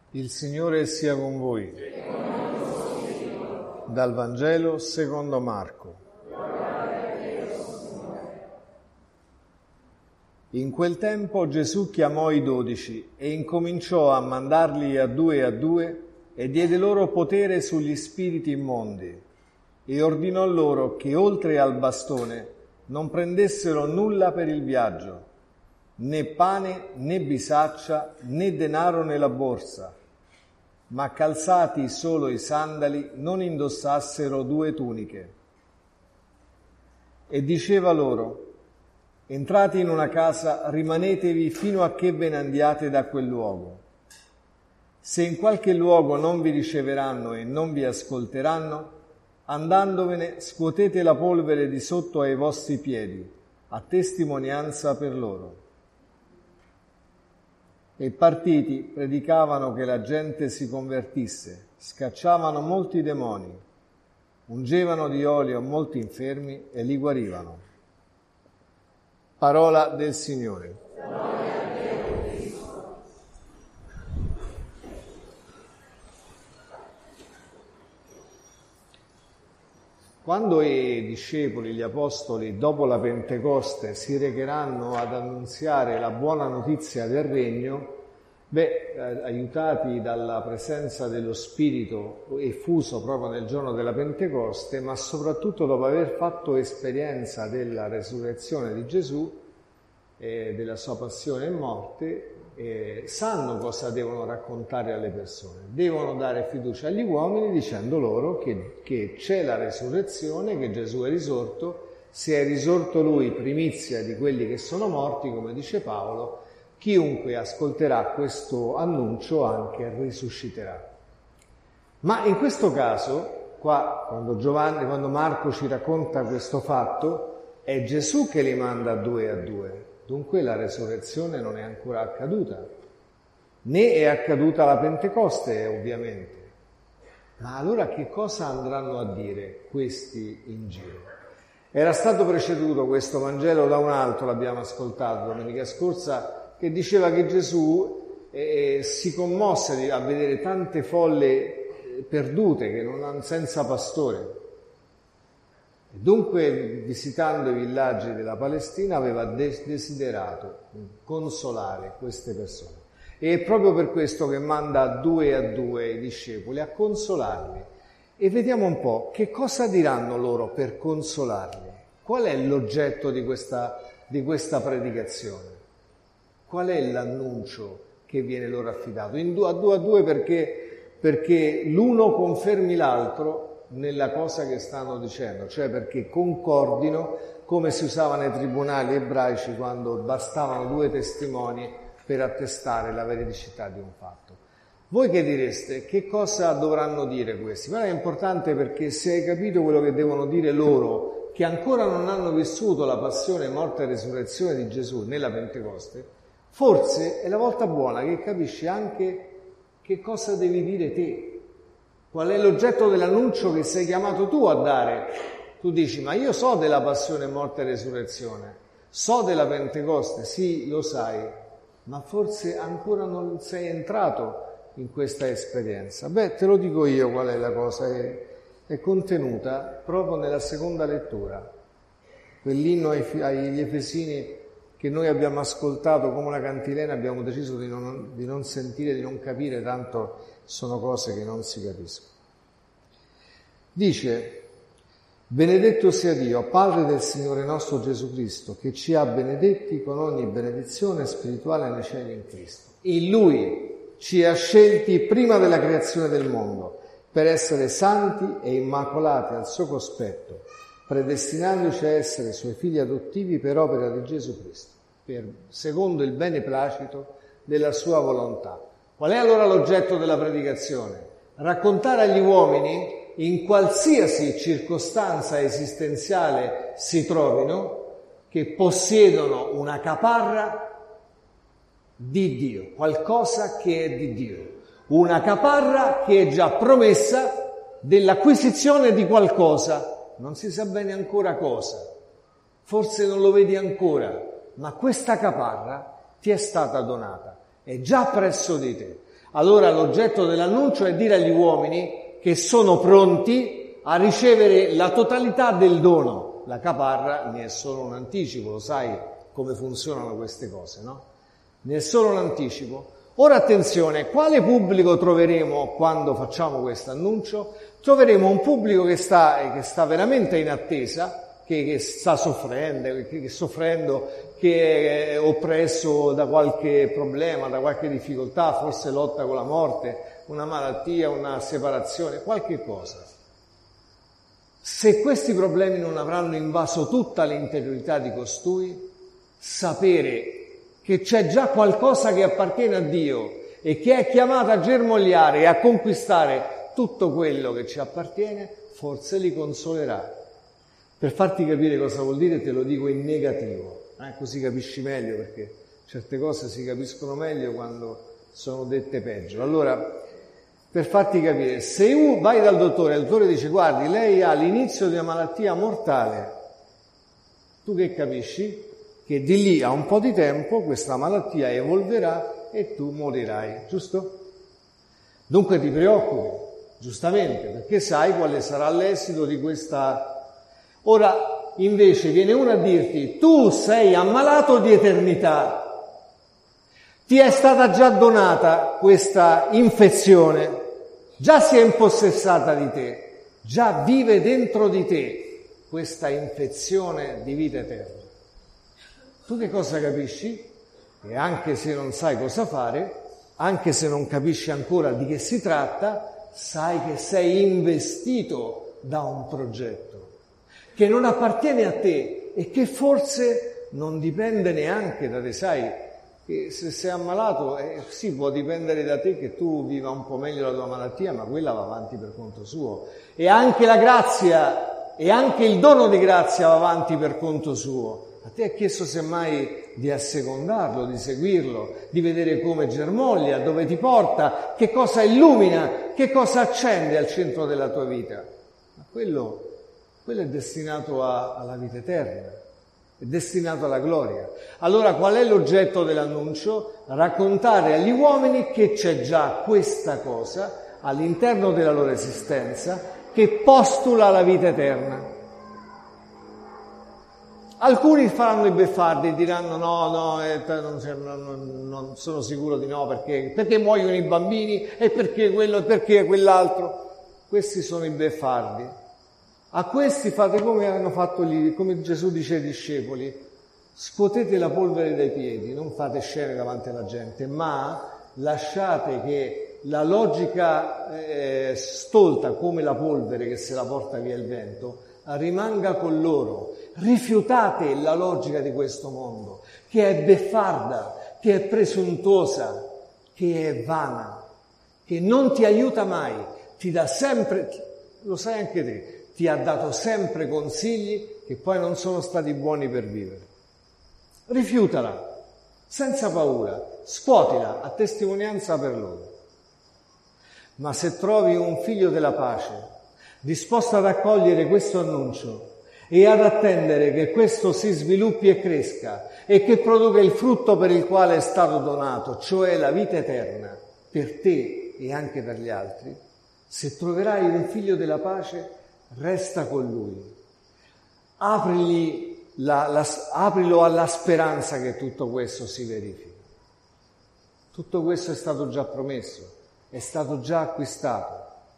Il Signore sia con voi. Dal Vangelo secondo Marco. In quel tempo Gesù chiamò i 12 e incominciò a mandarli a due e diede loro potere sugli spiriti immondi e ordinò loro che oltre al bastone non prendessero nulla per il viaggio, né pane né bisaccia né denaro nella borsa, ma calzati solo i sandali non indossassero 2 tuniche. E diceva loro: entrate in una casa, rimanetevi fino a che ve ne andiate da quel luogo. Se in qualche luogo non vi riceveranno e non vi ascolteranno, andandovene scuotete la polvere di sotto ai vostri piedi, a testimonianza per loro. E partiti predicavano che la gente si convertisse, scacciavano molti demoni, ungevano di olio molti infermi e li guarivano. Parola del Signore. Quando i discepoli, gli apostoli, dopo la Pentecoste si recheranno ad annunziare la buona notizia del Regno, aiutati dalla presenza dello Spirito effuso proprio nel giorno della Pentecoste, ma soprattutto dopo aver fatto esperienza della resurrezione di Gesù, della sua passione e morte, sanno cosa devono raccontare alle persone. Devono dare fiducia agli uomini dicendo loro che c'è la resurrezione, che Gesù è risorto, se è risorto Lui primizia di quelli che sono morti, come dice Paolo, chiunque ascolterà questo annuncio anche risusciterà. Ma in questo caso, qua, quando Marco ci racconta questo fatto, è Gesù che li manda a due. Dunque la resurrezione non è ancora accaduta, né è accaduta la Pentecoste, ovviamente. Ma allora che cosa andranno a dire questi in giro? Era stato preceduto questo Vangelo da un altro, l'abbiamo ascoltato domenica scorsa, che diceva che Gesù si commosse a vedere tante folle perdute, che non hanno senza pastore. E dunque, visitando i villaggi della Palestina, aveva desiderato consolare queste persone. E è proprio per questo che manda a due i discepoli a consolarli. E vediamo un po' che cosa diranno loro per consolarli. Qual è l'oggetto di questa predicazione? Qual è l'annuncio che viene loro affidato? A due perché l'uno confermi l'altro nella cosa che stanno dicendo, cioè perché concordino, come si usava nei tribunali ebraici quando bastavano 2 testimoni per attestare la veridicità di un fatto. Voi che direste? Che cosa dovranno dire questi? Ma è importante perché se hai capito quello che devono dire loro, che ancora non hanno vissuto la passione, morte e resurrezione di Gesù nella Pentecoste, forse è la volta buona che capisci anche che cosa devi dire te. Qual è l'oggetto dell'annuncio che sei chiamato tu a dare? Tu dici, ma io so della passione, morte e resurrezione, so della Pentecoste, sì, lo sai, ma forse ancora non sei entrato in questa esperienza. Te lo dico io qual è la cosa, è contenuta proprio nella seconda lettura, quell'inno agli Efesini che noi abbiamo ascoltato come una cantilena, abbiamo deciso di non sentire, di non capire, tanto sono cose che non si capiscono. Dice: benedetto sia Dio, Padre del Signore nostro Gesù Cristo, che ci ha benedetti con ogni benedizione spirituale nei cieli in Cristo. In Lui ci ha scelti prima della creazione del mondo per essere santi e immacolati al suo cospetto, predestinandoci a essere Suoi figli adottivi per opera di Gesù Cristo, secondo il beneplacito della Sua volontà. Qual è allora l'oggetto della predicazione? Raccontare agli uomini, in qualsiasi circostanza esistenziale si trovino, che possiedono una caparra di Dio, qualcosa che è di Dio, una caparra che è già promessa dell'acquisizione di qualcosa, non si sa bene ancora cosa, forse non lo vedi ancora, ma questa caparra ti è stata donata, è già presso di te. Allora l'oggetto dell'annuncio è dire agli uomini che sono pronti a ricevere la totalità del dono. La caparra ne è solo un anticipo, lo sai come funzionano queste cose, no? Ne è solo un anticipo. Ora attenzione, quale pubblico troveremo quando facciamo questo annuncio? Troveremo un pubblico che sta veramente in attesa, che sta soffrendo, che è oppresso da qualche problema, da qualche difficoltà, forse lotta con la morte, una malattia, una separazione, qualche cosa. Se questi problemi non avranno invaso tutta l'interiorità di costui, sapere che c'è già qualcosa che appartiene a Dio e che è chiamato a germogliare e a conquistare tutto quello che ci appartiene, forse li consolerà. Per farti capire cosa vuol dire te lo dico in negativo, così capisci meglio, perché certe cose si capiscono meglio quando sono dette peggio. Allora, per farti capire, se vai dal dottore e il dottore dice guardi, lei ha l'inizio di una malattia mortale, tu che capisci? Che di lì a un po' di tempo questa malattia evolverà e tu morirai, giusto? Dunque ti preoccupi, giustamente, perché sai quale sarà l'esito di questa. Ora, invece, viene uno a dirti, tu sei ammalato di eternità, ti è stata già donata questa infezione, già si è impossessata di te, già vive dentro di te questa infezione di vita eterna. Tu che cosa capisci? E anche se non sai cosa fare, anche se non capisci ancora di che si tratta, sai che sei investito da un progetto che non appartiene a te e che forse non dipende neanche da te. Sai che se sei ammalato, sì, può dipendere da te che tu viva un po' meglio la tua malattia, ma quella va avanti per conto suo. E anche la grazia, e anche il dono di grazia va avanti per conto suo. A te è chiesto semmai di assecondarlo, di seguirlo, di vedere come germoglia, dove ti porta, che cosa illumina, che cosa accende al centro della tua vita. Ma quello è destinato alla vita eterna, è destinato alla gloria. Allora qual è l'oggetto dell'annuncio? Raccontare agli uomini che c'è già questa cosa all'interno della loro esistenza che postula la vita eterna. Alcuni faranno i beffardi e diranno non sono sicuro di no, perché muoiono i bambini e perché quello e perché quell'altro. Questi sono i beffardi. A questi fate come hanno fatto come Gesù dice ai discepoli, scuotete la polvere dai piedi, non fate scene davanti alla gente, ma lasciate che la logica stolta come la polvere che se la porta via il vento rimanga con loro. Rifiutate la logica di questo mondo, che è beffarda, che è presuntuosa, che è vana, che non ti aiuta mai, ti dà sempre, lo sai anche te, ti ha dato sempre consigli che poi non sono stati buoni per vivere. Rifiutala, senza paura, scuotila a testimonianza per loro. Ma se trovi un figlio della pace, disposto ad accogliere questo annuncio e ad attendere che questo si sviluppi e cresca e che produca il frutto per il quale è stato donato, cioè la vita eterna, per te e anche per gli altri, se troverai un figlio della pace, resta con lui. Aprilo alla speranza che tutto questo si verifichi. Tutto questo è stato già promesso, è stato già acquistato.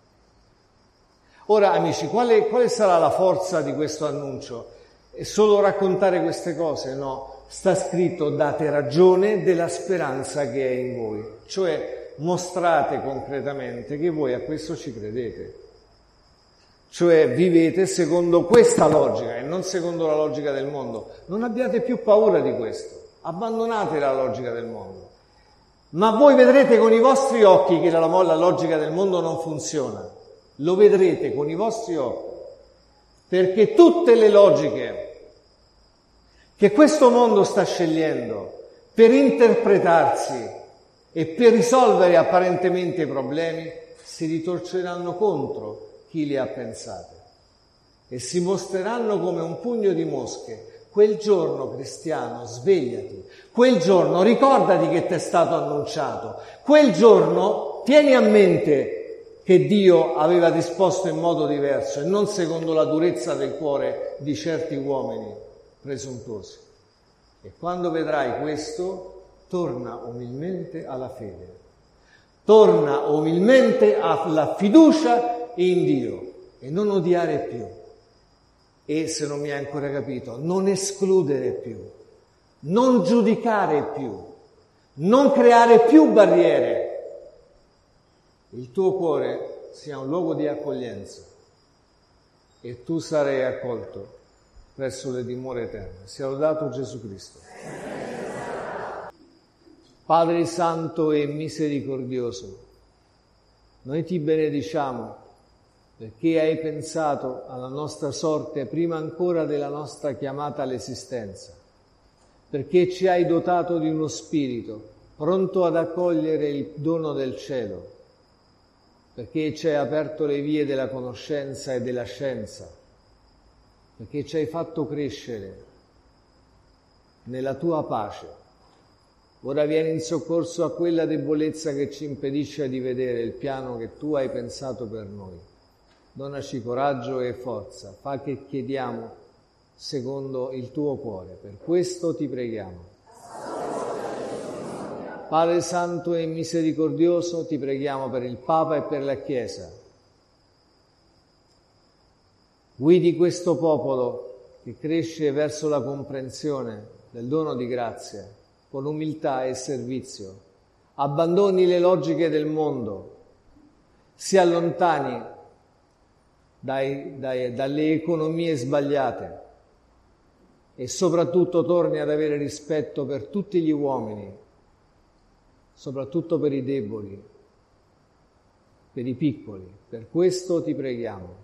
Ora, amici, quale sarà la forza di questo annuncio? È solo raccontare queste cose? No, sta scritto: date ragione della speranza che è in voi, cioè mostrate concretamente che voi a questo ci credete, cioè vivete secondo questa logica e non secondo la logica del mondo. Non abbiate più paura di questo, abbandonate la logica del mondo. Ma voi vedrete con i vostri occhi che la logica del mondo non funziona. Lo vedrete con i vostri occhi, perché tutte le logiche che questo mondo sta scegliendo per interpretarsi e per risolvere apparentemente i problemi si ritorceranno contro chi le ha pensate e si mostreranno come un pugno di mosche. Quel giorno, cristiano, svegliati. quel giorno ricordati che ti è stato annunciato, quel giorno tieni a mente che Dio aveva disposto in modo diverso e non secondo la durezza del cuore di certi uomini presuntuosi. E quando vedrai questo, torna umilmente alla fede, torna umilmente alla fiducia in Dio e non odiare più. E se non mi hai ancora capito, non escludere più, non giudicare più, non creare più barriere. Il tuo cuore sia un luogo di accoglienza e tu sarai accolto verso le dimore eterne. Sia lodato Gesù Cristo. Padre Santo e misericordioso, noi ti benediciamo perché hai pensato alla nostra sorte prima ancora della nostra chiamata all'esistenza, perché ci hai dotato di uno spirito pronto ad accogliere il dono del cielo, perché ci hai aperto le vie della conoscenza e della scienza, perché ci hai fatto crescere nella tua pace. Ora vieni in soccorso a quella debolezza che ci impedisce di vedere il piano che tu hai pensato per noi. Donaci coraggio e forza, fa che chiediamo secondo il tuo cuore. Per questo ti preghiamo. Padre Santo e misericordioso, ti preghiamo per il Papa e per la Chiesa. Guidi questo popolo che cresce verso la comprensione del dono di grazia con umiltà e servizio. Abbandoni le logiche del mondo, si allontani dalle economie sbagliate e soprattutto torni ad avere rispetto per tutti gli uomini, soprattutto per i deboli, per i piccoli. Per questo ti preghiamo.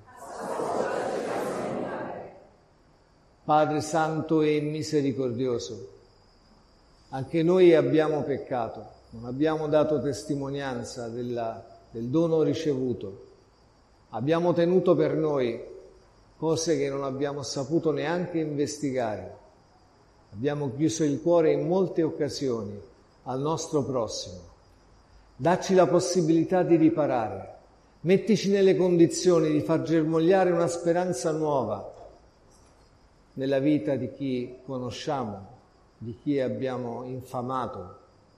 Padre Santo e misericordioso, anche noi abbiamo peccato, non abbiamo dato testimonianza del dono ricevuto, abbiamo tenuto per noi cose che non abbiamo saputo neanche investigare, abbiamo chiuso il cuore in molte occasioni al nostro prossimo. Dacci la possibilità di riparare, mettici nelle condizioni di far germogliare una speranza nuova nella vita di chi conosciamo, di chi abbiamo infamato.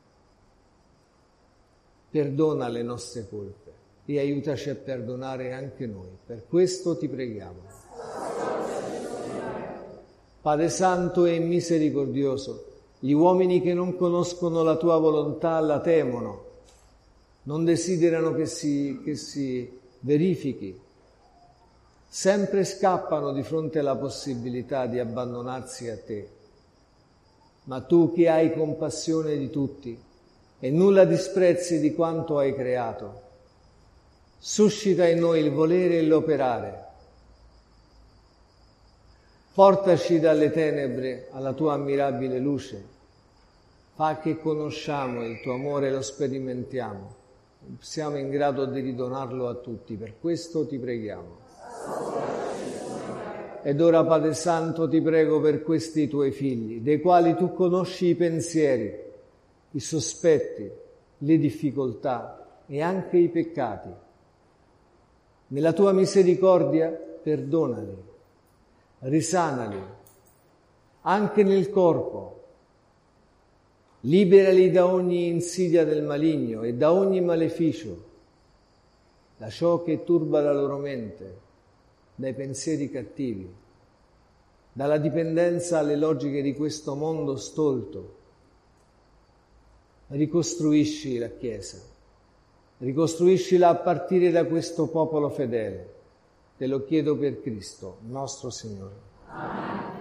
Perdona le nostre colpe e aiutaci a perdonare anche noi. Per questo ti preghiamo. Padre Santo e misericordioso, gli uomini che non conoscono la tua volontà la temono, non desiderano che si verifichi, sempre scappano di fronte alla possibilità di abbandonarsi a te. Ma tu che hai compassione di tutti e nulla disprezzi di quanto hai creato, suscita in noi il volere e l'operare. Portaci dalle tenebre alla tua ammirabile luce, fa che conosciamo il tuo amore e lo sperimentiamo, siamo in grado di ridonarlo a tutti, per questo ti preghiamo. Ed ora, Padre Santo, ti prego per questi tuoi figli, dei quali tu conosci i pensieri, i sospetti, le difficoltà e anche i peccati. Nella tua misericordia perdonali, risanali, anche nel corpo. Liberali da ogni insidia del maligno e da ogni maleficio, da ciò che turba la loro mente, dai pensieri cattivi, dalla dipendenza alle logiche di questo mondo stolto. Ricostruisci la Chiesa, ricostruiscila a partire da questo popolo fedele. Te lo chiedo per Cristo, nostro Signore. Amen.